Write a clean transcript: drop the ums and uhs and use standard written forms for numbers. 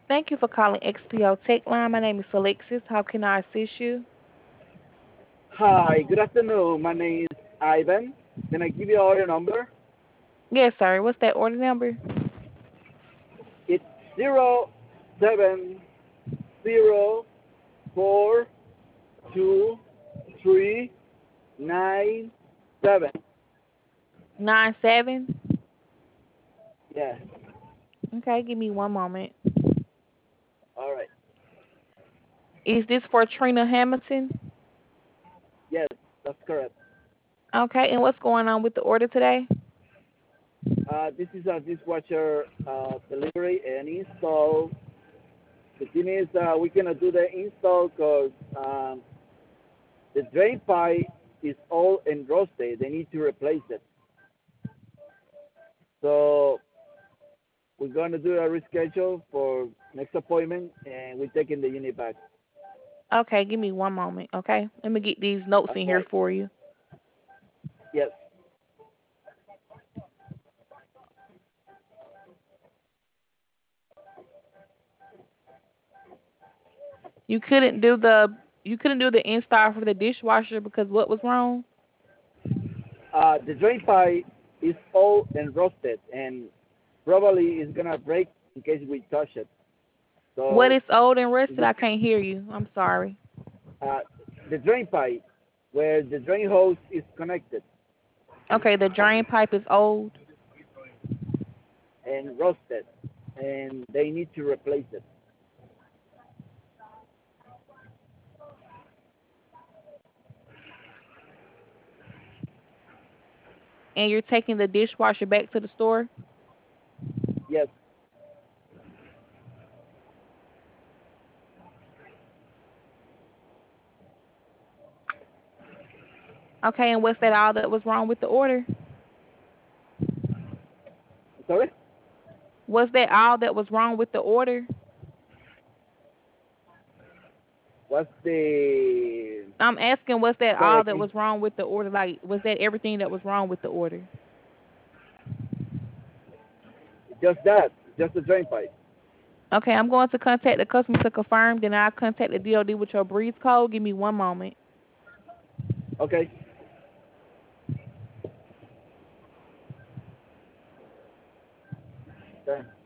Thank you for calling XPO Tech Line. My name is Alexis. How can I assist you? Hi, good afternoon. My name is Ivan. Can I give you order number? Yes, sir. What's that order number? It's 070422397. 97. Yes. Okay, give me one moment. All right. Is this for Trina Hamilton? Yes, that's correct. Okay, and what's going on with the order today? This is a dishwasher delivery and install. The thing is, we cannot do the install because the drain pipe is all enrusted. They need to replace it. So we're going to do a reschedule for next appointment, and we're taking the unit back. Okay, give me one moment, okay? Let me get these notes All in here right. for you. Yes. You couldn't do the install for the dishwasher because what was wrong? The drain pipe is all enrusted, and probably it's gonna break in case we touch it. What So is old and rusted? we, I can't hear you. I'm sorry. uh, the drain pipe, where the drain hose is connected Okay, the drain pipe is old. and rusted, and they need to replace it. And you're taking the dishwasher back to the store? Yes. Okay, and what's that all that was wrong with the order? Sorry. Was that all that was wrong with the order? What's the? I'm asking, was that Sorry, all I that can was wrong with the order? Like, was that everything that was wrong with the order? just that. Just the drain pipe. Okay, I'm going to contact the customer to confirm. Then I'll contact the DOD with your breeze code. Give me one moment. Okay. Okay.